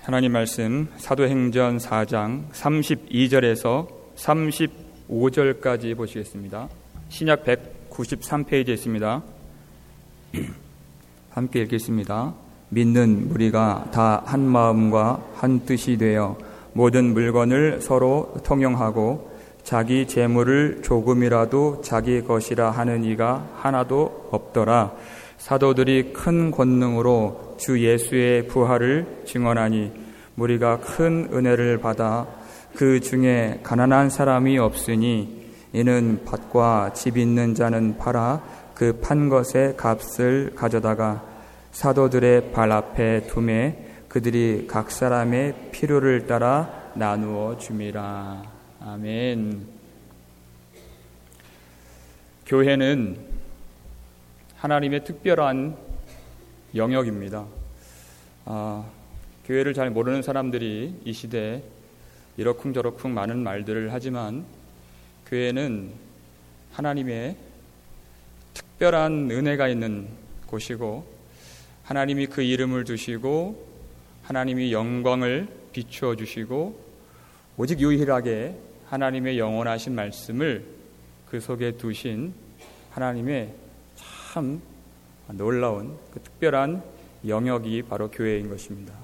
하나님 말씀 사도행전 4장 32절에서 35절까지 보시겠습니다. 신약 193페이지에 있습니다. 함께 읽겠습니다. 믿는 무리가 다 한 마음과 한 뜻이 되어 모든 물건을 서로 통용하고 자기 재물을 조금이라도 자기 것이라 하는 이가 하나도 없더라. 사도들이 큰 권능으로 주 예수의 부활을 증언하니 무리가 큰 은혜를 받아 그 중에 가난한 사람이 없으니 이는 밭과 집 있는 자는 팔아 그 판 것의 값을 가져다가 사도들의 발 앞에 두매 그들이 각 사람의 필요를 따라 나누어 줌이라. 아멘. 교회는 하나님의 특별한 영역입니다. 교회를 잘 모르는 사람들이 이 시대에 이러쿵저러쿵 많은 말들을 하지만 교회는 하나님의 특별한 은혜가 있는 곳이고 하나님이 그 이름을 두시고 하나님이 영광을 비추어 주시고 오직 유일하게 하나님의 영원하신 말씀을 그 속에 두신 하나님의 참 놀라운 그 특별한 영역이 바로 교회인 것입니다.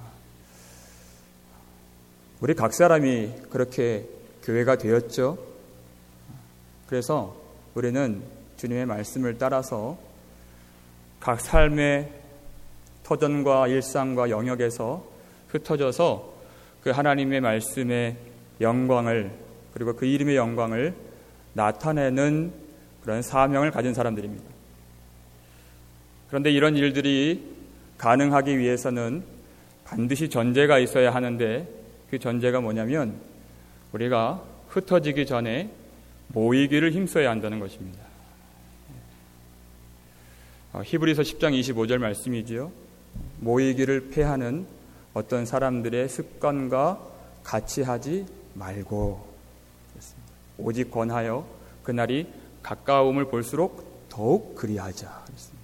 우리 각 사람이 그렇게 교회가 되었죠. 그래서 우리는 주님의 말씀을 따라서 각 삶의 터전과 일상과 영역에서 흩어져서 그 하나님의 말씀의 영광을 그리고 그 이름의 영광을 나타내는 그런 사명을 가진 사람들입니다. 그런데 이런 일들이 가능하기 위해서는 반드시 전제가 있어야 하는데 그 전제가 뭐냐면 우리가 흩어지기 전에 모이기를 힘써야 한다는 것입니다. 히브리서 10장 25절 말씀이지요. 모이기를 패하는 어떤 사람들의 습관과 같이 하지 말고 오직 권하여 그날이 가까움을 볼수록 더욱 그리하자.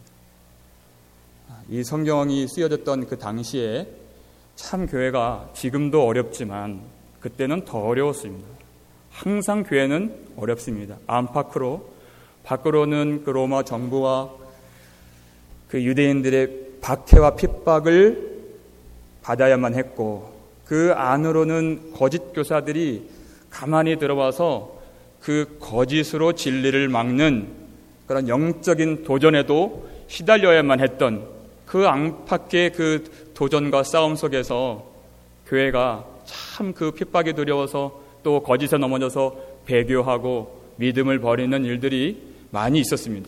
이 성경이 쓰여졌던 그 당시에 참 교회가 지금도 어렵지만 그때는 더 어려웠습니다. 항상 교회는 어렵습니다. 안팎으로 밖으로는 그 로마 정부와 그 유대인들의 박해와 핍박을 받아야만 했고 그 안으로는 거짓 교사들이 가만히 들어와서 그 거짓으로 진리를 막는 그런 영적인 도전에도 시달려야만 했던 그 안팎의 그 도전과 싸움 속에서 교회가 참 그 핍박에 두려워서 또 거짓에 넘어져서 배교하고 믿음을 버리는 일들이 많이 있었습니다.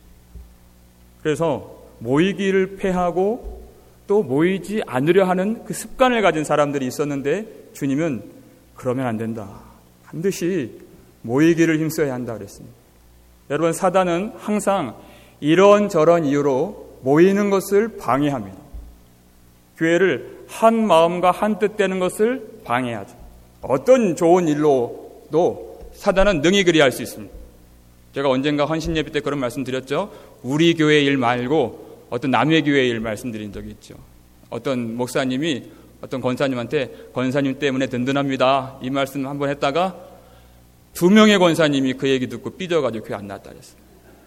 그래서 모이기를 패하고 또 모이지 않으려 하는 그 습관을 가진 사람들이 있었는데 주님은 그러면 안 된다. 반드시 모이기를 힘써야 한다 그랬습니다. 여러분, 사단은 항상 이런저런 이유로 모이는 것을 방해합니다. 교회를 한 마음과 한 뜻 되는 것을 방해하죠. 어떤 좋은 일로도 사단은 능히 그리할 수 있습니다. 제가 언젠가 헌신예배 때 그런 말씀 드렸죠. 우리 교회 일 말고 어떤 남의 교회 일 말씀드린 적이 있죠. 어떤 목사님이 어떤 권사님한테 권사님 때문에 든든합니다. 이 말씀 한번 했다가 2명의 권사님이 그 얘기 듣고 삐져가지고 교회 안 나왔다 그랬어요.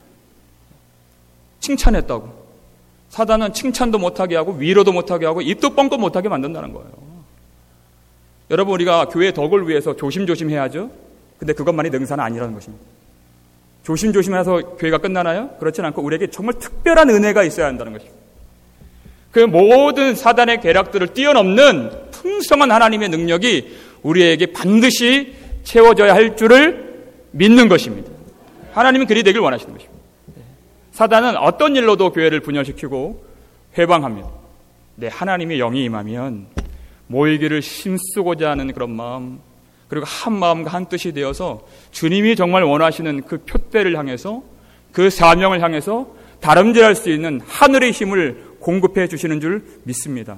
칭찬했다고. 사단은 칭찬도 못하게 하고 위로도 못하게 하고 입도 뻥끗 못하게 만든다는 거예요. 여러분, 우리가 교회의 덕을 위해서 조심조심 해야죠. 근데 그것만이 능사는 아니라는 것입니다. 조심조심해서 교회가 끝나나요? 그렇진 않고 우리에게 정말 특별한 은혜가 있어야 한다는 것입니다. 그 모든 사단의 계략들을 뛰어넘는 풍성한 하나님의 능력이 우리에게 반드시 채워져야 할 줄을 믿는 것입니다. 하나님은 그리 되길 원하시는 것입니다. 사단은 어떤 일로도 교회를 분열시키고 회방합니다. 네, 하나님의 영이 임하면 모이기를 힘쓰고자 하는 그런 마음, 그리고 한 마음과 한 뜻이 되어서 주님이 정말 원하시는 그 표대를 향해서 그 사명을 향해서 다름질할 수 있는 하늘의 힘을 공급해 주시는 줄 믿습니다.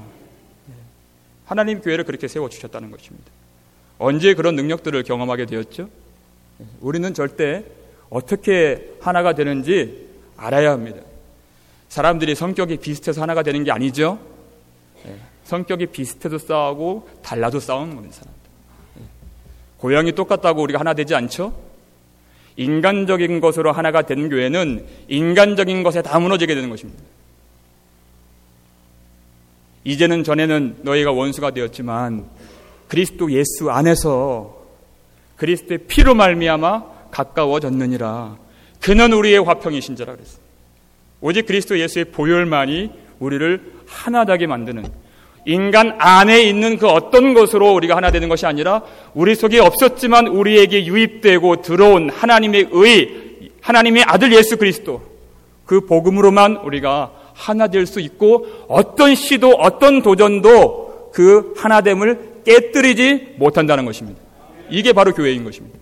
하나님 교회를 그렇게 세워주셨다는 것입니다. 언제 그런 능력들을 경험하게 되었죠? 우리는 절대 어떻게 하나가 되는지 알아야 합니다. 사람들이 성격이 비슷해서 하나가 되는 게 아니죠. 성격이 비슷해도 싸우고 달라도 싸우는 겁니다. 사람들. 고향이 똑같다고 우리가 하나 되지 않죠? 인간적인 것으로 하나가 된 교회는 인간적인 것에 다 무너지게 되는 것입니다. 이제는 전에는 너희가 원수가 되었지만 그리스도 예수 안에서 그리스도의 피로 말미암아 가까워졌느니라. 그는 우리의 화평이신지라 그랬어요. 오직 그리스도 예수의 보혈만이 우리를 하나 되게 만드는, 인간 안에 있는 그 어떤 것으로 우리가 하나 되는 것이 아니라 우리 속에 없었지만 우리에게 유입되고 들어온 하나님의 의, 하나님의 아들 예수 그리스도, 그 복음으로만 우리가 하나 될 수 있고 어떤 시도 어떤 도전도 그 하나됨을 깨뜨리지 못한다는 것입니다. 이게 바로 교회인 것입니다.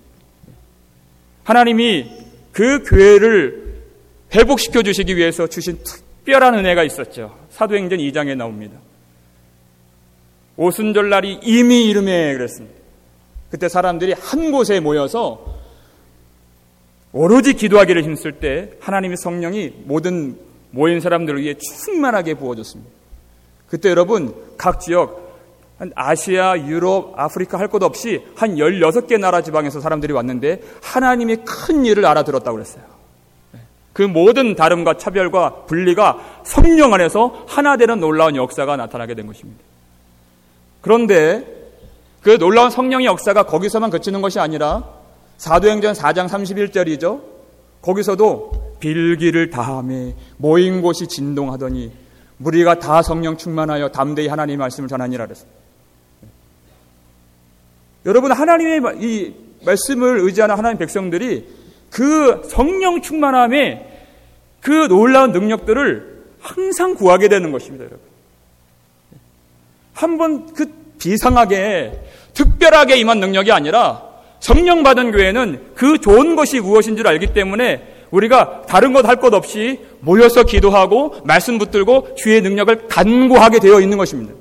하나님이 그 교회를 회복시켜 주시기 위해서 주신 특별한 은혜가 있었죠. 사도행전 2장에 나옵니다. 오순절날이 이미 이름에 그랬습니다. 그때 사람들이 한 곳에 모여서 오로지 기도하기를 힘쓸 때 하나님의 성령이 모든 모인 사람들을 위해 충만하게 부어줬습니다. 그때 여러분 각 지역 한 아시아, 유럽, 아프리카 할 것 없이 한 16개 나라 지방에서 사람들이 왔는데 하나님의 큰 일을 알아들었다고 그랬어요. 그 모든 다름과 차별과 분리가 성령 안에서 하나 되는 놀라운 역사가 나타나게 된 것입니다. 그런데 그 놀라운 성령의 역사가 거기서만 그치는 것이 아니라 사도행전 4장 31절이죠. 거기서도 빌기를 다하며 모인 곳이 진동하더니 무리가 다 성령 충만하여 담대히 하나님의 말씀을 전하니라 그랬습니다. 여러분, 하나님의 이 말씀을 의지하는 하나님 백성들이 그 성령 충만함의 그 놀라운 능력들을 항상 구하게 되는 것입니다, 여러분. 한번 그 비상하게 특별하게 임한 능력이 아니라 성령 받은 교회는 그 좋은 것이 무엇인 줄 알기 때문에 우리가 다른 것 할 것 없이 모여서 기도하고 말씀 붙들고 주의 능력을 간구하게 되어 있는 것입니다.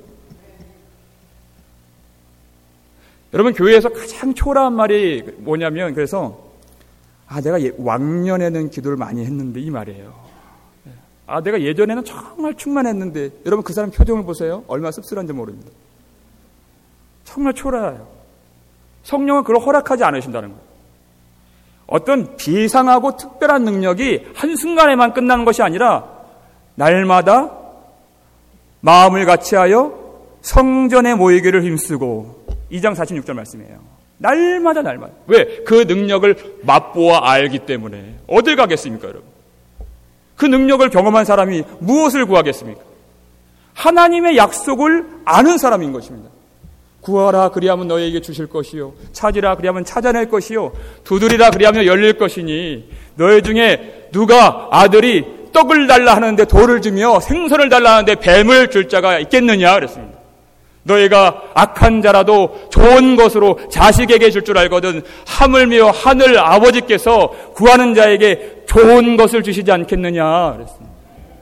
여러분, 교회에서 가장 초라한 말이 뭐냐면, 그래서 내가 왕년에는 기도를 많이 했는데, 이 말이에요. 내가 예전에는 정말 충만했는데, 여러분 그 사람 표정을 보세요. 얼마나 씁쓸한지 모릅니다. 정말 초라해요. 성령은 그걸 허락하지 않으신다는 거예요. 어떤 비상하고 특별한 능력이 한순간에만 끝나는 것이 아니라 날마다 마음을 같이하여 성전에 모이기를 힘쓰고, 2장 46절 말씀이에요. 날마다. 왜? 그 능력을 맛보아 알기 때문에. 어딜 가겠습니까, 여러분? 그 능력을 경험한 사람이 무엇을 구하겠습니까? 하나님의 약속을 아는 사람인 것입니다. 구하라 그리하면 너희에게 주실 것이요, 찾으라 그리하면 찾아낼 것이요, 두드리라 그리하면 열릴 것이니 너희 중에 누가 아들이 떡을 달라 하는데 돌을 주며 생선을 달라 하는데 뱀을 줄 자가 있겠느냐 그랬습니다. 너희가 악한 자라도 좋은 것으로 자식에게 줄 줄 알거든 하물며 하늘 아버지께서 구하는 자에게 좋은 것을 주시지 않겠느냐 그랬습니다.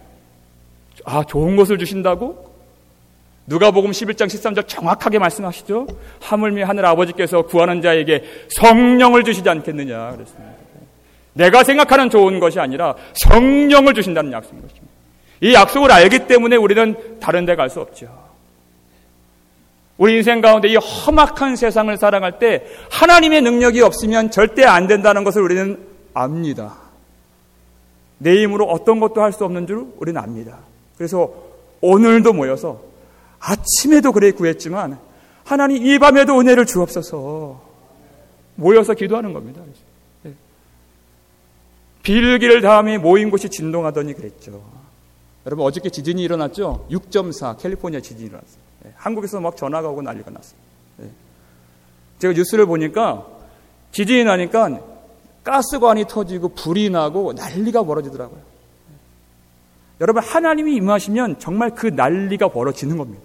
좋은 것을 주신다고? 누가복음 11장 13절 정확하게 말씀하시죠. 하물며 하늘 아버지께서 구하는 자에게 성령을 주시지 않겠느냐 그랬습니다. 내가 생각하는 좋은 것이 아니라 성령을 주신다는 약속인 것입니다. 이 약속을 알기 때문에 우리는 다른 데 갈 수 없죠. 우리 인생 가운데 이 험악한 세상을 살아갈 때 하나님의 능력이 없으면 절대 안 된다는 것을 우리는 압니다. 내 힘으로 어떤 것도 할 수 없는 줄 우리는 압니다. 그래서 오늘도 모여서 아침에도 그래 구했지만 하나님 이 밤에도 은혜를 주옵소서 모여서 기도하는 겁니다. 빌기를 다음에 모인 곳이 진동하더니 그랬죠. 여러분, 어저께 지진이 일어났죠? 6.4 캘리포니아 지진이 일어났어요. 한국에서 막 전화가 오고 난리가 났어요. 제가 뉴스를 보니까 지진이 나니까 가스관이 터지고 불이 나고 난리가 벌어지더라고요. 여러분, 하나님이 임하시면 정말 그 난리가 벌어지는 겁니다.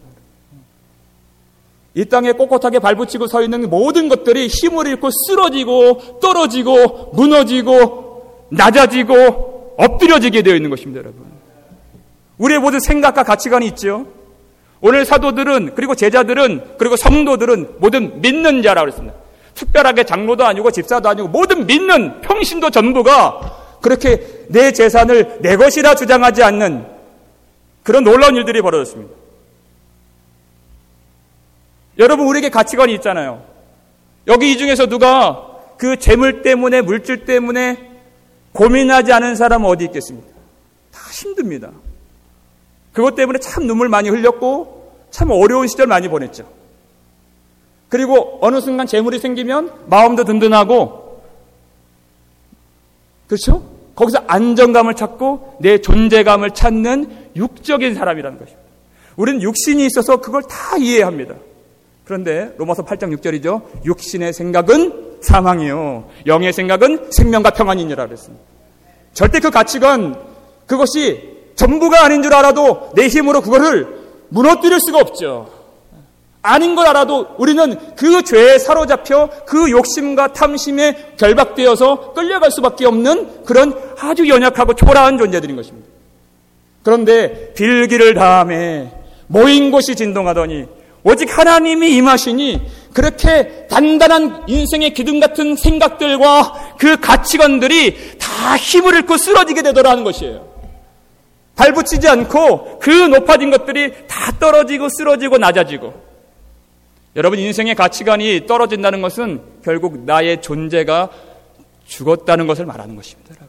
이 땅에 꼿꼿하게 발붙이고 서 있는 모든 것들이 힘을 잃고 쓰러지고 떨어지고 무너지고 낮아지고 엎드려지게 되어 있는 것입니다, 여러분. 우리의 모든 생각과 가치관이 있죠. 오늘 사도들은, 그리고 제자들은, 그리고 성도들은 모든 믿는 자라고 그랬습니다. 특별하게 장로도 아니고 집사도 아니고 모든 믿는 평신도 전부가 그렇게 내 재산을 내 것이라 주장하지 않는 그런 놀라운 일들이 벌어졌습니다. 여러분, 우리에게 가치관이 있잖아요. 여기 이 중에서 누가 그 재물 때문에, 물질 때문에 고민하지 않은 사람은 어디 있겠습니까? 다 힘듭니다. 그것 때문에 참 눈물 많이 흘렸고 참 어려운 시절 많이 보냈죠. 그리고 어느 순간 재물이 생기면 마음도 든든하고, 그렇죠? 거기서 안정감을 찾고 내 존재감을 찾는 육적인 사람이라는 것입니다. 우리는 육신이 있어서 그걸 다 이해합니다. 그런데 로마서 8장 6절이죠. 육신의 생각은 사망이요, 영의 생각은 생명과 평안이니라 그랬습니다. 절대 그 가치관, 그것이 전부가 아닌 줄 알아도 내 힘으로 그거를 무너뜨릴 수가 없죠. 아닌 걸 알아도 우리는 그 죄에 사로잡혀 그 욕심과 탐심에 결박되어서 끌려갈 수밖에 없는 그런 아주 연약하고 초라한 존재들인 것입니다. 그런데 빌기를 다함에 모인 곳이 진동하더니 오직 하나님이 임하시니 그렇게 단단한 인생의 기둥 같은 생각들과 그 가치관들이 다 힘을 잃고 쓰러지게 되더라는 것이에요. 발붙이지 않고 그 높아진 것들이 다 떨어지고 쓰러지고 낮아지고. 여러분, 인생의 가치관이 떨어진다는 것은 결국 나의 존재가 죽었다는 것을 말하는 것입니다. 여러분.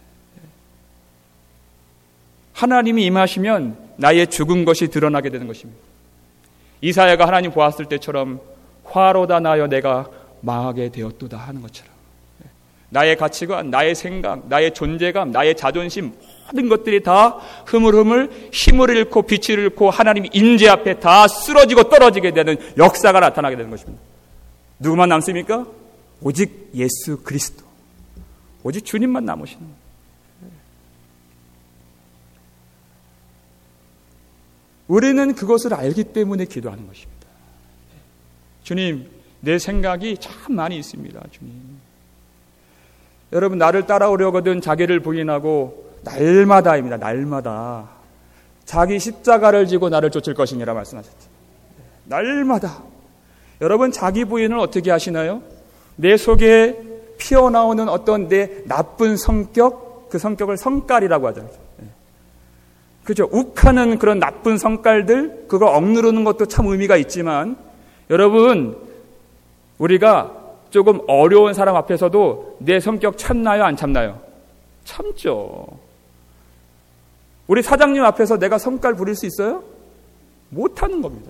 하나님이 임하시면 나의 죽은 것이 드러나게 되는 것입니다. 이사야가 하나님 보았을 때처럼 화로다 나여 내가 망하게 되었도다 하는 것처럼 나의 가치관, 나의 생각, 나의 존재감, 나의 자존심, 모든 것들이 다 흐물흐물 힘을 잃고 빛을 잃고 하나님의 임재 앞에 다 쓰러지고 떨어지게 되는 역사가 나타나게 되는 것입니다. 누구만 남습니까? 오직 예수 그리스도, 오직 주님만 남으시는 거예요. 우리는 그것을 알기 때문에 기도하는 것입니다. 주님, 내 생각이 참 많이 있습니다. 주님, 여러분, 나를 따라오려거든 자기를 부인하고 날마다입니다. 날마다 자기 십자가를 지고 나를 쫓을 것이니라 말씀하셨죠. 날마다. 여러분, 자기 부인을 어떻게 하시나요? 내 속에 피어나오는 어떤 내 나쁜 성격, 그 성격을 성깔이라고 하죠. 그죠? 욱하는 그런 나쁜 성깔들, 그걸 억누르는 것도 참 의미가 있지만, 여러분, 우리가 조금 어려운 사람 앞에서도 내 성격 참나요? 안 참나요? 참죠. 우리 사장님 앞에서 내가 성깔 부릴 수 있어요? 못하는 겁니다.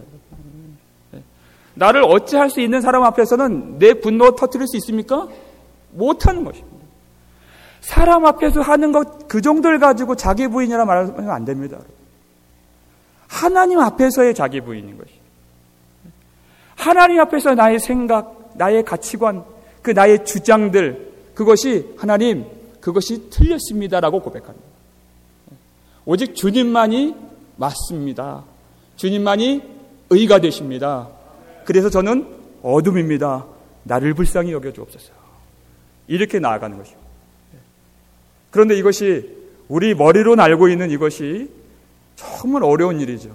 나를 어찌할 수 있는 사람 앞에서는 내 분노 터뜨릴 수 있습니까? 못하는 것입니다. 사람 앞에서 하는 것 그 정도를 가지고 자기 부인이라 말하면 안 됩니다. 하나님 앞에서의 자기 부인인 것이죠. 하나님 앞에서 나의 생각, 나의 가치관, 그 나의 주장들, 그것이 하나님, 그것이 틀렸습니다라고 고백합니다. 오직 주님만이 맞습니다. 주님만이 의가 되십니다. 그래서 저는 어둠입니다. 나를 불쌍히 여겨주옵소서. 이렇게 나아가는 것입니다. 그런데 이것이 우리 머리로는 알고 있는 이것이 정말 어려운 일이죠.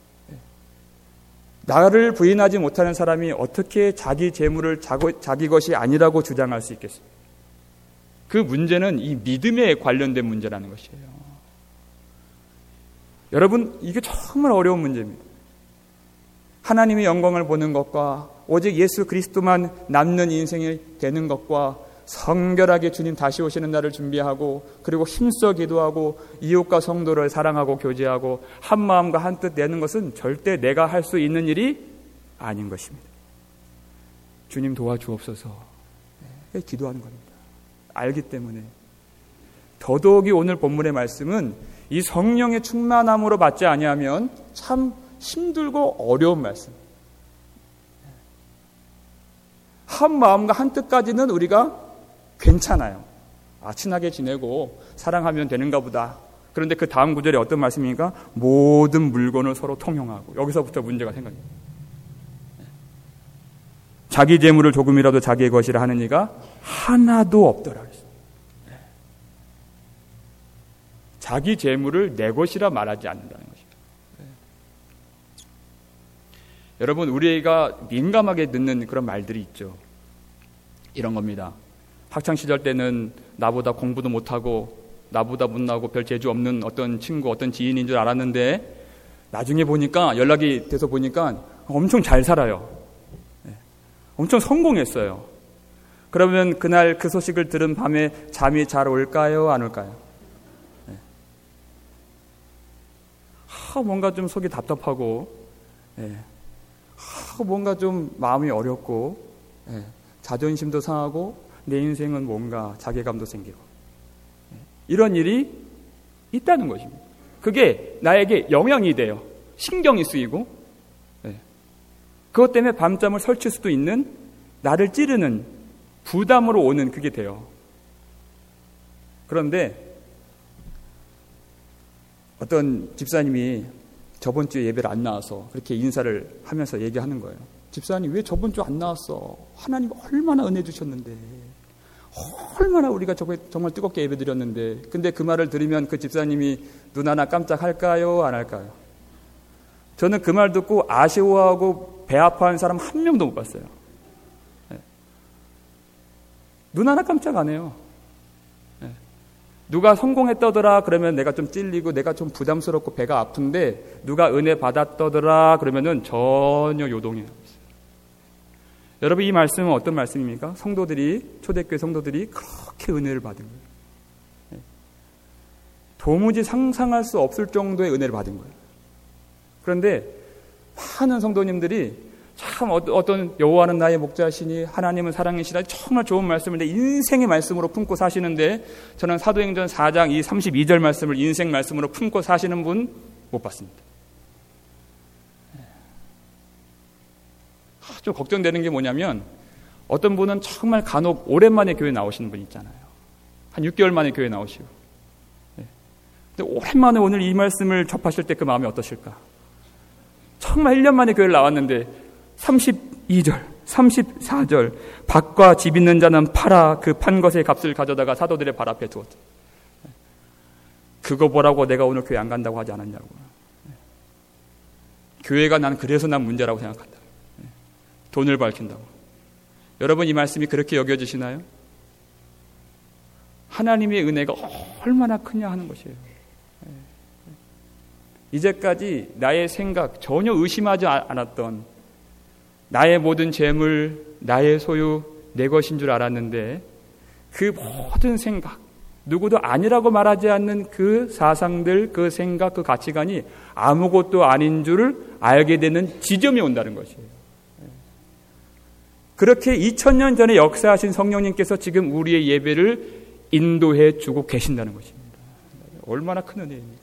나를 부인하지 못하는 사람이 어떻게 자기 재물을 자기 것이 아니라고 주장할 수 있겠습니까? 그 문제는 이 믿음에 관련된 문제라는 것이에요. 여러분, 이게 정말 어려운 문제입니다. 하나님의 영광을 보는 것과 오직 예수 그리스도만 남는 인생이 되는 것과 성결하게 주님 다시 오시는 날을 준비하고, 그리고 힘써 기도하고 이웃과 성도를 사랑하고 교제하고 한 마음과 한 뜻 내는 것은 절대 내가 할 수 있는 일이 아닌 것입니다. 주님 도와주옵소서. 기도하는 겁니다. 알기 때문에. 더더욱이 오늘 본문의 말씀은 이 성령의 충만함으로 받지 아니하면 참 힘들고 어려운 말씀. 한 마음과 한 뜻까지는 우리가 괜찮아요. 친하게 지내고 사랑하면 되는가 보다. 그런데 그 다음 구절에 어떤 말씀입니까? 모든 물건을 서로 통용하고. 여기서부터 문제가 생깁니다. 자기 재물을 조금이라도 자기의 것이라 하는 이가 하나도 없더라. 자기 재물을 내 것이라 말하지 않는다는 것입니다. 여러분, 우리가 민감하게 듣는 그런 말들이 있죠. 이런 겁니다. 학창시절 때는 나보다 공부도 못하고 나보다 못나고 별 재주 없는 어떤 친구, 어떤 지인인 줄 알았는데 나중에 보니까, 연락이 돼서 보니까 엄청 잘 살아요. 엄청 성공했어요. 그러면 그날 그 소식을 들은 밤에 잠이 잘 올까요? 안 올까요? 네. 뭔가 좀 속이 답답하고, 네. 뭔가 좀 마음이 어렵고, 네. 자존심도 상하고, 내 인생은 뭔가 자괴감도 생기고, 네. 이런 일이 있다는 것입니다. 그게 나에게 영향이 돼요. 신경이 쓰이고, 네. 그것 때문에 밤잠을 설칠 수도 있는, 나를 찌르는 부담으로 오는 그게 돼요. 그런데 어떤 집사님이 저번 주에 예배를 안 나와서 그렇게 인사를 하면서 얘기하는 거예요. 집사님, 왜 저번 주 안 나왔어? 하나님 얼마나 은혜 주셨는데, 얼마나 우리가 정말 뜨겁게 예배 드렸는데. 근데 그 말을 들으면 그 집사님이 눈 하나 깜짝할까요? 안 할까요? 저는 그 말 듣고 아쉬워하고 배 아파하는 사람 한 명도 못 봤어요. 눈 하나 깜짝 안 해요. 누가 성공했다더라 그러면 내가 좀 찔리고 내가 좀 부담스럽고 배가 아픈데, 누가 은혜 받았다더라 그러면은 전혀 요동이 없어요. 여러분, 이 말씀은 어떤 말씀입니까? 성도들이, 초대교회 성도들이 그렇게 은혜를 받은 거예요. 도무지 상상할 수 없을 정도의 은혜를 받은 거예요. 그런데 많은 성도님들이 참 어떤 여호와는 나의 목자시니 하나님은 사랑이시라, 정말 좋은 말씀을 내 인생의 말씀으로 품고 사시는데, 저는 사도행전 4장 이 32절 말씀을 인생 말씀으로 품고 사시는 분 못 봤습니다. 좀 걱정되는 게 뭐냐면, 어떤 분은 정말 간혹 오랜만에 교회 나오시는 분 있잖아요. 한 6개월 만에 교회 나오시고. 근데 오랜만에 오늘 이 말씀을 접하실 때 그 마음이 어떠실까? 정말 1년 만에 교회를 나왔는데 32절, 34절, 밭과 집 있는 자는 팔아 그 판 것의 값을 가져다가 사도들의 발 앞에 두었다. 그거 보라고 내가 오늘 교회 안 간다고 하지 않았냐고. 교회가 난 그래서 난 문제라고 생각한다. 돈을 밝힌다고. 여러분, 이 말씀이 그렇게 여겨지시나요? 하나님의 은혜가 얼마나 크냐 하는 것이에요. 이제까지 나의 생각, 전혀 의심하지 않았던 나의 모든 재물, 나의 소유, 내 것인 줄 알았는데, 그 모든 생각, 누구도 아니라고 말하지 않는 그 사상들, 그 생각, 그 가치관이 아무것도 아닌 줄을 알게 되는 지점이 온다는 것이에요. 그렇게 2000년 전에 역사하신 성령님께서 지금 우리의 예배를 인도해 주고 계신다는 것입니다. 얼마나 큰 은혜입니까?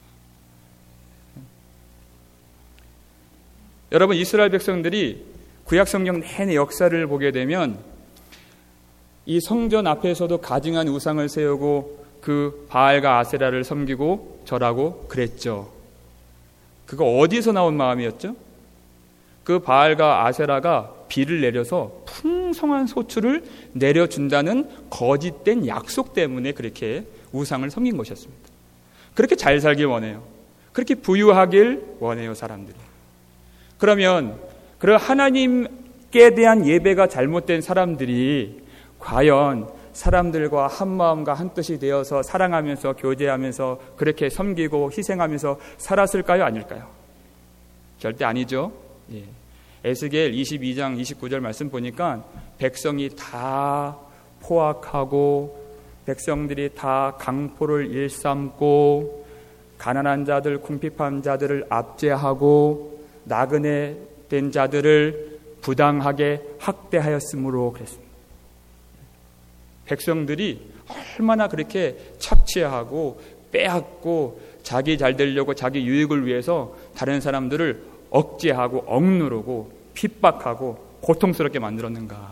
여러분, 이스라엘 백성들이 구약성경 내내 역사를 보게 되면 이 성전 앞에서도 가증한 우상을 세우고 그 바알과 아세라를 섬기고 절하고 그랬죠. 그거 어디서 나온 마음이었죠? 그 바알과 아세라가 비를 내려서 풍성한 소출을 내려준다는 거짓된 약속 때문에 그렇게 우상을 섬긴 것이었습니다. 그렇게 잘 살길 원해요. 그렇게 부유하길 원해요, 사람들이. 그러면 그 하나님께 대한 예배가 잘못된 사람들이 과연 사람들과 한 마음과 한 뜻이 되어서 사랑하면서 교제하면서 그렇게 섬기고 희생하면서 살았을까요? 아닐까요? 절대 아니죠. 예. 에스겔 22장 29절 말씀 보니까 백성이 다 포악하고 백성들이 다 강포를 일삼고 가난한 자들, 궁핍한 자들을 압제하고 나그네 된 자들을 부당하게 학대하였으므로 그랬습니다. 백성들이 얼마나 그렇게 착취하고 빼앗고 자기 잘 되려고 자기 유익을 위해서 다른 사람들을 억제하고 억누르고 핍박하고 고통스럽게 만들었는가.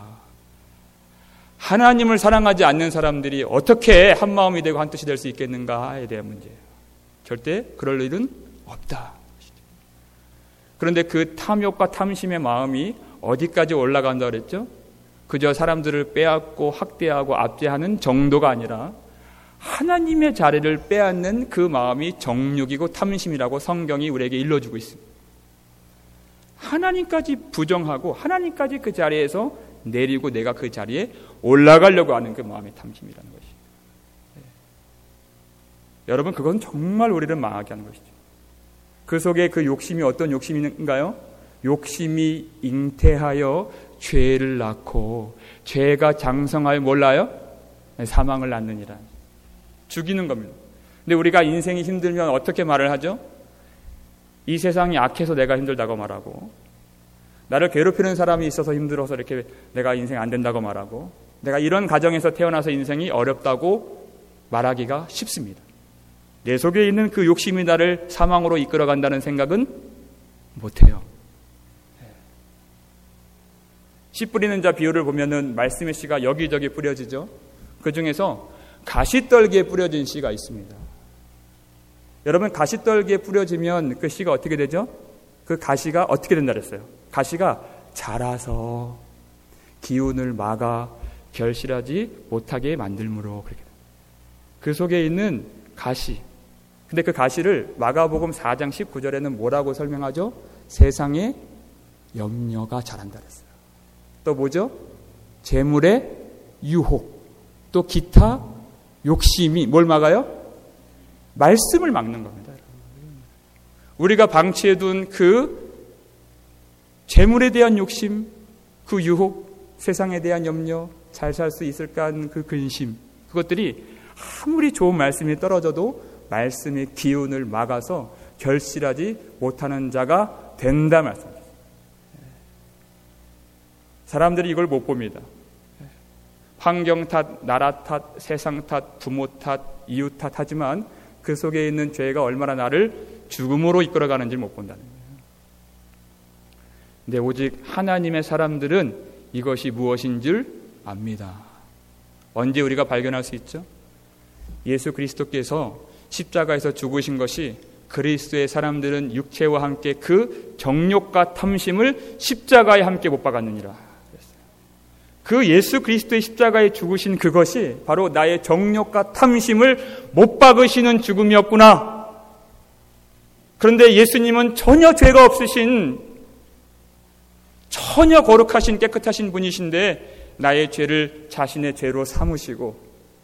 하나님을 사랑하지 않는 사람들이 어떻게 한 마음이 되고 한 뜻이 될 수 있겠는가에 대한 문제예요. 절대 그럴 일은 없다. 그런데 그 탐욕과 탐심의 마음이 어디까지 올라간다 그랬죠? 그저 사람들을 빼앗고 학대하고 압제하는 정도가 아니라 하나님의 자리를 빼앗는 그 마음이 정욕이고 탐심이라고 성경이 우리에게 일러주고 있습니다. 하나님까지 부정하고 하나님까지 그 자리에서 내리고 내가 그 자리에 올라가려고 하는 그 마음의 탐심이라는 것이죠. 네. 여러분, 그건 정말 우리를 망하게 하는 것이죠. 그 속에 그 욕심이 어떤 욕심인가요? 욕심이 잉태하여 죄를 낳고 죄가 장성하여 몰라요? 사망을 낳느니라. 죽이는 겁니다. 근데 우리가 인생이 힘들면 어떻게 말을 하죠? 이 세상이 악해서 내가 힘들다고 말하고, 나를 괴롭히는 사람이 있어서 힘들어서 이렇게 내가 인생 안 된다고 말하고, 내가 이런 가정에서 태어나서 인생이 어렵다고 말하기가 쉽습니다. 내 속에 있는 그 욕심이 나를 사망으로 이끌어간다는 생각은 못해요. 씨 뿌리는 자 비유를 보면은 말씀의 씨가 여기저기 뿌려지죠. 그 중에서 가시떨기에 뿌려진 씨가 있습니다. 여러분, 가시떨기에 뿌려지면 그 씨가 어떻게 되죠? 그 가시가 어떻게 된다 그랬어요? 가시가 자라서 기운을 막아 결실하지 못하게 만들므로. 그 속에 있는 가시. 근데 그 가시를 마가복음 4장 19절에는 뭐라고 설명하죠? 세상에 염려가 자란다 그랬어요. 또 뭐죠? 재물의 유혹, 또 기타 욕심이 뭘 막아요? 말씀을 막는 겁니다. 우리가 방치해둔 그 재물에 대한 욕심, 그 유혹, 세상에 대한 염려, 잘 살 수 있을까 하는 그 근심, 그것들이 아무리 좋은 말씀이 떨어져도 말씀의 기운을 막아서 결실하지 못하는 자가 된다 말씀입니다. 사람들이 이걸 못 봅니다. 환경 탓, 나라 탓, 세상 탓, 부모 탓, 이웃 탓 하지만 그 속에 있는 죄가 얼마나 나를 죽음으로 이끌어가는지 못 본다는 거예요. 근데 오직 하나님의 사람들은 이것이 무엇인 줄 압니다. 언제 우리가 발견할 수 있죠? 예수 그리스도께서 십자가에서 죽으신 것이 그리스도의 사람들은 육체와 함께 그 정욕과 탐심을 십자가에 함께 못 박았느니라. 그 예수 그리스도의 십자가에 죽으신 그것이 바로 나의 정욕과 탐심을 못 박으시는 죽음이었구나. 그런데 예수님은 전혀 죄가 없으신, 전혀 거룩하신 깨끗하신 분이신데 나의 죄를 자신의 죄로 삼으시고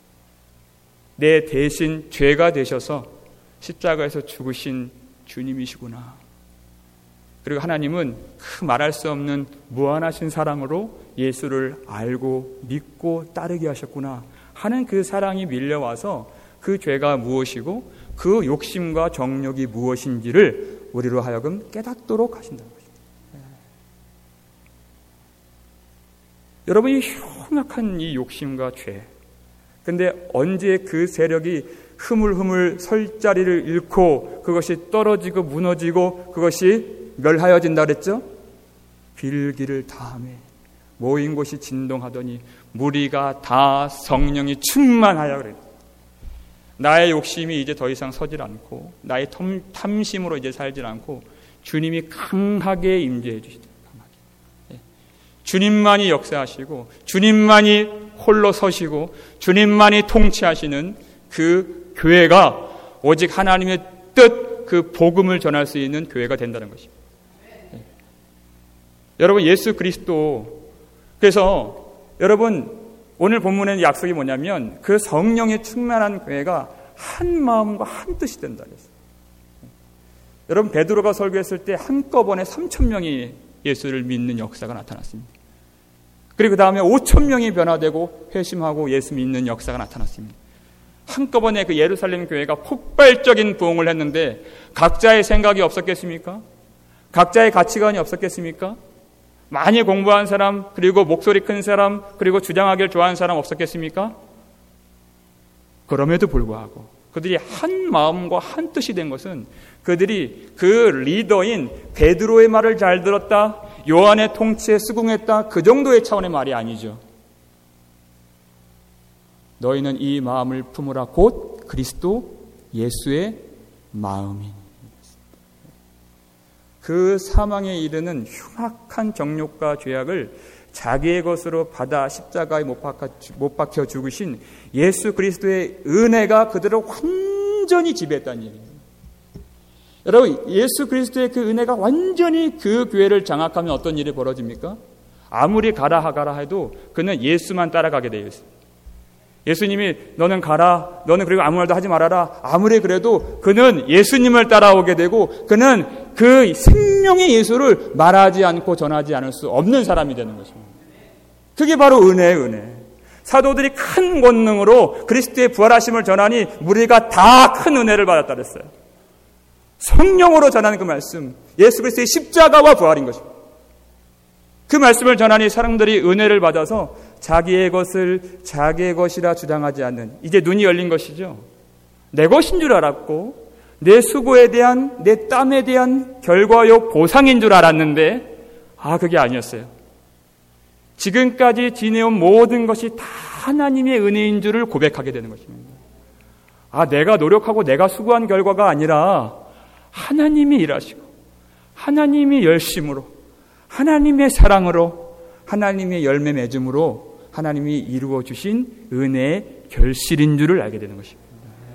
내 대신 죄가 되셔서 십자가에서 죽으신 주님이시구나. 그리고 하나님은 그 말할 수 없는 무한하신 사랑으로 예수를 알고 믿고 따르게 하셨구나 하는 그 사랑이 밀려와서 그 죄가 무엇이고 그 욕심과 정욕이 무엇인지를 우리로 하여금 깨닫도록 하신다는 것입니다. 여러분, 이 흉악한 이 욕심과 죄, 근데 언제 그 세력이 흐물흐물 설 자리를 잃고 그것이 떨어지고 무너지고 그것이 멸하여진다 그랬죠? 빌기를 다함에 모인 곳이 진동하더니 무리가 다 성령이 충만하여 그랬죠. 나의 욕심이 이제 더 이상 서질 않고 나의 탐심으로 이제 살질 않고 주님이 강하게 임재해 주시죠. 강하게. 주님만이 역사하시고 주님만이 홀로 서시고 주님만이 통치하시는 그 교회가 오직 하나님의 뜻, 그 복음을 전할 수 있는 교회가 된다는 것입니다. 여러분, 예수 그리스도, 그래서 여러분 오늘 본문의 약속이 뭐냐면 그 성령에 충만한 교회가 한 마음과 한 뜻이 된다 그랬어요. 여러분, 베드로가 설교했을 때 한꺼번에 3,000명이 예수를 믿는 역사가 나타났습니다. 그리고 그 다음에 5,000명이 변화되고 회심하고 예수 믿는 역사가 나타났습니다. 한꺼번에 그 예루살렘 교회가 폭발적인 부흥을 했는데 각자의 생각이 없었겠습니까? 각자의 가치관이 없었겠습니까? 많이 공부한 사람, 그리고 목소리 큰 사람, 그리고 주장하기를 좋아하는 사람 없었겠습니까? 그럼에도 불구하고 그들이 한 마음과 한 뜻이 된 것은 그들이 그 리더인 베드로의 말을 잘 들었다, 요한의 통치에 수긍했다, 그 정도의 차원의 말이 아니죠. 너희는 이 마음을 품으라, 곧 그리스도 예수의 마음이니. 그 사망에 이르는 흉악한 정욕과 죄악을 자기의 것으로 받아 십자가에 못 박혀 죽으신 예수 그리스도의 은혜가 그들을 완전히 지배했다는 얘기입니다. 여러분, 예수 그리스도의 그 은혜가 완전히 그 교회를 장악하면 어떤 일이 벌어집니까? 아무리 가라 해도 그는 예수만 따라가게 되어 있습니다. 예수님이 너는 가라, 너는 그리고 아무 말도 하지 말아라, 아무리 그래도 그는 예수님을 따라오게 되고 그는 그 생명의 예수를 말하지 않고 전하지 않을 수 없는 사람이 되는 것입니다. 그게 바로 은혜예요, 은혜. 사도들이 큰 권능으로 그리스도의 부활하심을 전하니 무리가 다 큰 은혜를 받았다 그랬어요. 성령으로 전하는 그 말씀, 예수 그리스도의 십자가와 부활인 것입니다. 그 말씀을 전하니 사람들이 은혜를 받아서 자기의 것을 자기의 것이라 주장하지 않는, 이제 눈이 열린 것이죠. 내 것인 줄 알았고 내 수고에 대한, 내 땀에 대한 결과요 보상인 줄 알았는데 그게 아니었어요. 지금까지 지내온 모든 것이 다 하나님의 은혜인 줄을 고백하게 되는 것입니다. 내가 노력하고 내가 수고한 결과가 아니라 하나님이 일하시고 하나님이 열심으로 하나님의 사랑으로 하나님의 열매 맺음으로 하나님이 이루어 주신 은혜의 결실인 줄을 알게 되는 것입니다.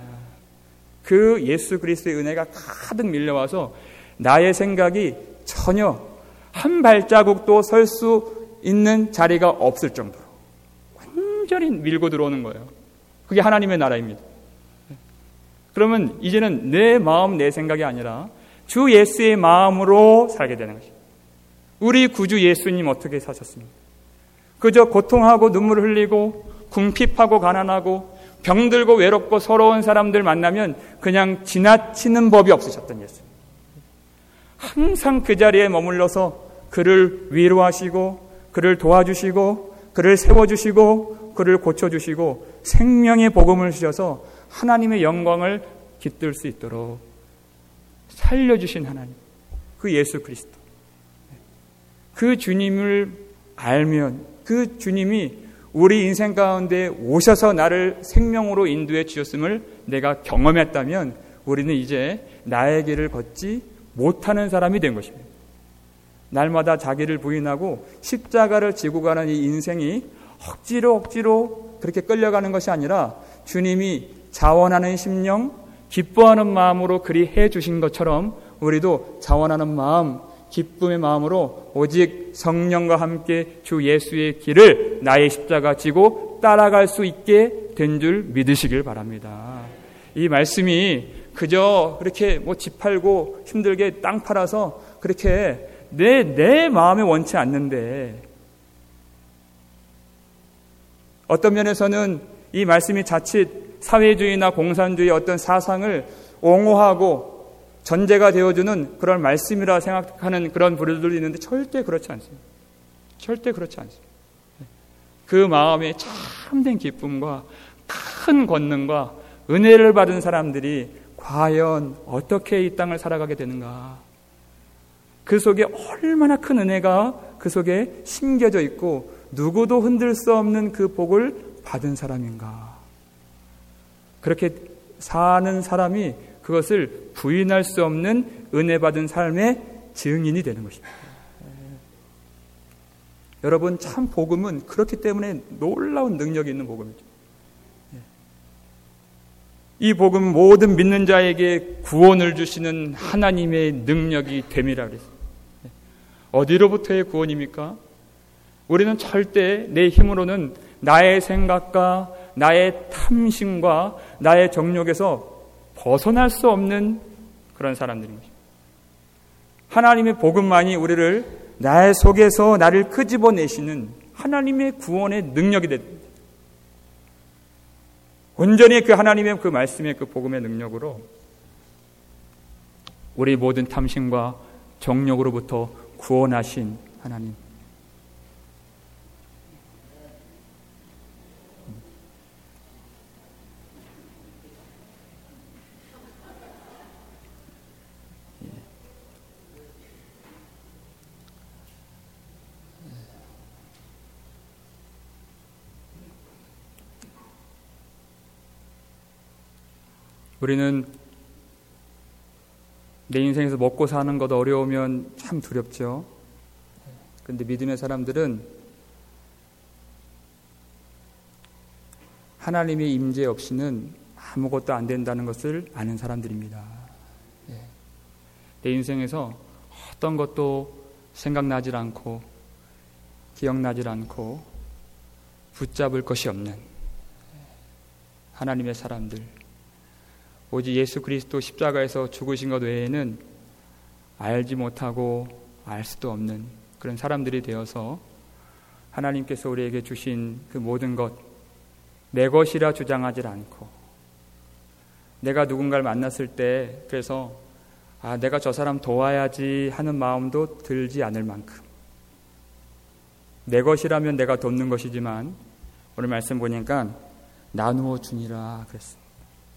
그 예수 그리스도의 은혜가 가득 밀려와서 나의 생각이 전혀 한 발자국도 설 수 있는 자리가 없을 정도로 완전히 밀고 들어오는 거예요. 그게 하나님의 나라입니다. 그러면 이제는 내 마음, 내 생각이 아니라 주 예수의 마음으로 살게 되는 것입니다. 우리 구주 예수님 어떻게 사셨습니까? 그저 고통하고 눈물을 흘리고 궁핍하고 가난하고 병들고 외롭고 서러운 사람들 만나면 그냥 지나치는 법이 없으셨던 예수님. 항상 그 자리에 머물러서 그를 위로하시고 그를 도와주시고 그를 세워주시고 그를 고쳐주시고 생명의 복음을 주셔서 하나님의 영광을 깃들 수 있도록 살려주신 하나님, 그 예수 그리스도, 그 주님을 알면, 그 주님이 우리 인생 가운데 오셔서 나를 생명으로 인도해 주셨음을 내가 경험했다면 우리는 이제 나의 길을 걷지 못하는 사람이 된 것입니다. 날마다 자기를 부인하고 십자가를 지고 가는 이 인생이 억지로 그렇게 끌려가는 것이 아니라 주님이 자원하는 심령, 기뻐하는 마음으로 그리 해 주신 것처럼 우리도 자원하는 마음, 기쁨의 마음으로 오직 성령과 함께 주 예수의 길을 나의 십자가 지고 따라갈 수 있게 된 줄 믿으시길 바랍니다. 이 말씀이 그저 그렇게 집 팔고 힘들게 땅 팔아서 그렇게 내 마음에 원치 않는데, 어떤 면에서는 이 말씀이 자칫 사회주의나 공산주의 어떤 사상을 옹호하고 전제가 되어주는 그런 말씀이라 생각하는 그런 부류들도 있는데 절대 그렇지 않습니다. 절대 그렇지 않습니다. 그 마음에 참된 기쁨과 큰 권능과 은혜를 받은 사람들이 과연 어떻게 이 땅을 살아가게 되는가? 그 속에 얼마나 큰 은혜가 그 속에 심겨져 있고 누구도 흔들 수 없는 그 복을 받은 사람인가? 그렇게 사는 사람이 그것을 부인할 수 없는 은혜 받은 삶의 증인이 되는 것입니다. 여러분, 참 복음은 그렇기 때문에 놀라운 능력이 있는 복음이죠. 이 복음 모든 믿는 자에게 구원을 주시는 하나님의 능력이 됨이라 그랬습니다. 어디로부터의 구원입니까? 우리는 절대 내 힘으로는 나의 생각과 나의 탐심과 나의 정욕에서 벗어날 수 없는 그런 사람들인 것입니다. 하나님의 복음만이 우리를 나의 속에서 나를 끄집어내시는 하나님의 구원의 능력이 됩니다. 온전히 그 하나님의 그 말씀의 그 복음의 능력으로 우리 모든 탐심과 정욕으로부터 구원하신 하나님. 우리는 내 인생에서 먹고 사는 것 어려우면 참 두렵죠. 그런데 믿음의 사람들은 하나님의 임재 없이는 아무것도 안 된다는 것을 아는 사람들입니다. 내 인생에서 어떤 것도 생각나질 않고 기억나질 않고 붙잡을 것이 없는 하나님의 사람들, 오직 예수 그리스도 십자가에서 죽으신 것 외에는 알지 못하고 알 수도 없는 그런 사람들이 되어서 하나님께서 우리에게 주신 그 모든 것, 내 것이라 주장하지 않고, 내가 누군가를 만났을 때 그래서 내가 저 사람 도와야지 하는 마음도 들지 않을 만큼, 내 것이라면 내가 돕는 것이지만 오늘 말씀 보니까 나누어 주니라 그랬습니다.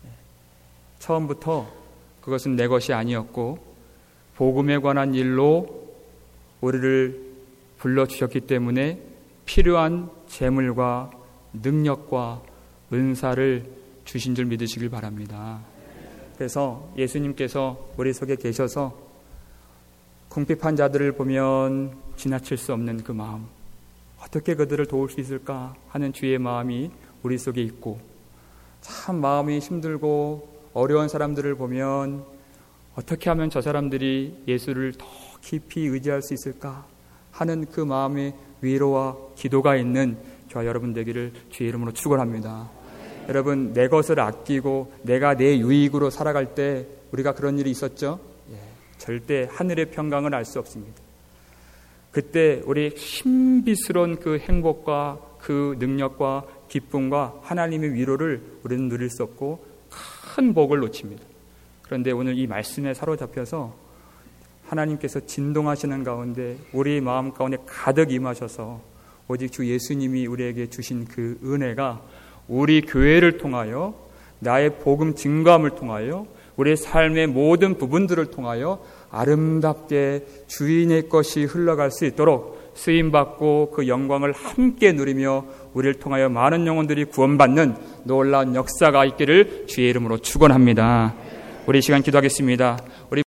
처음부터 그것은 내 것이 아니었고 복음에 관한 일로 우리를 불러주셨기 때문에 필요한 재물과 능력과 은사를 주신 줄 믿으시길 바랍니다. 그래서 예수님께서 우리 속에 계셔서 궁핍한 자들을 보면 지나칠 수 없는 그 마음, 어떻게 그들을 도울 수 있을까 하는 주의 마음이 우리 속에 있고, 참 마음이 힘들고 어려운 사람들을 보면 어떻게 하면 저 사람들이 예수를 더 깊이 의지할 수 있을까 하는 그 마음의 위로와 기도가 있는 저와 여러분 되기를 주의 이름으로 축원합니다. 여러분, 내 것을 아끼고 내가 내 유익으로 살아갈 때 우리가 그런 일이 있었죠? 절대 하늘의 평강을 알 수 없습니다. 그때 우리 신비스러운 그 행복과 그 능력과 기쁨과 하나님의 위로를 우리는 누릴 수 없고 큰 복을 놓칩니다. 그런데 오늘 이 말씀에 사로잡혀서 하나님께서 진동하시는 가운데 우리 마음 가운데 가득 임하셔서 오직 주 예수님이 우리에게 주신 그 은혜가 우리 교회를 통하여, 나의 복음 증거함을 통하여, 우리의 삶의 모든 부분들을 통하여 아름답게 주인의 것이 흘러갈 수 있도록 쓰임받고 그 영광을 함께 누리며 우리를 통하여 많은 영혼들이 구원받는 놀라운 역사가 있기를 주의 이름으로 축원합니다. 우리 이 시간 기도하겠습니다. 우리